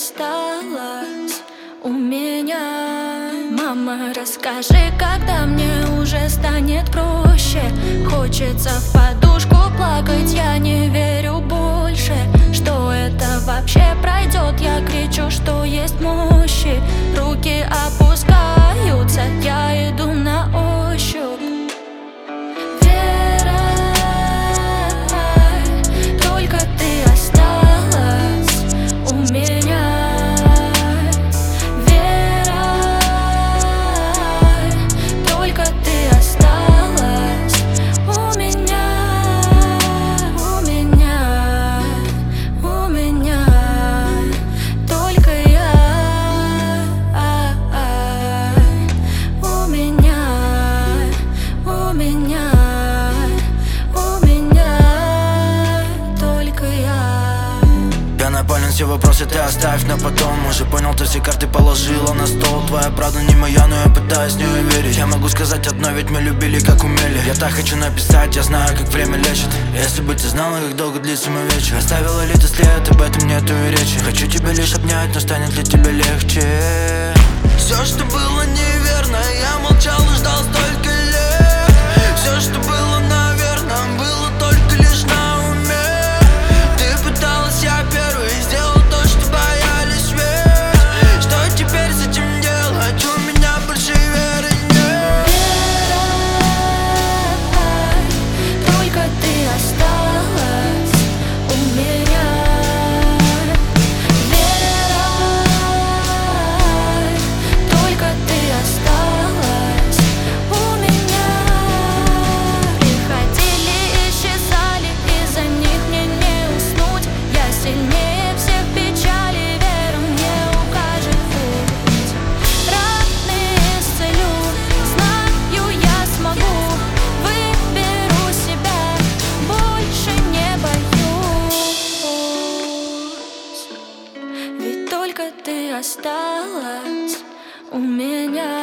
осталась у меня. Мама, расскажи, когда мне уже станет проще. Хочется в подушку плакать, я не верю больше, что это вообще пройдет. Я кричу, что есть мощи, руки опускаются, я иду на ощупь. Все вопросы ты оставь на потом. Уже понял, ты все карты положила на стол. Твоя правда не моя, но я пытаюсь не уверить. Я могу сказать одно, ведь мы любили как умели. Я так хочу написать, я знаю, как время лечит. Если бы ты знала, как долго длится мой вечер. Оставила ли ты след, об этом нету и речи. Хочу тебя лишь обнять, но станет ли тебе легче? Все, что было неверно, я молчал и ждал столько лет. Все, что было, наверное, было только лишь на уме. Ты пыталась, я первый сделал то, что боялись все. Что теперь с этим делать? У меня больше веры нет. Только ты осталась у меня. Только ты осталась у меня. Приходили, исчезали, из-за них мне не уснуть. Я сильнее всех печали, веру мне укажет путь. Раны исцелю, знаю, я смогу. Выберу себя, больше не боюсь. Ведь только ты осталась у меня.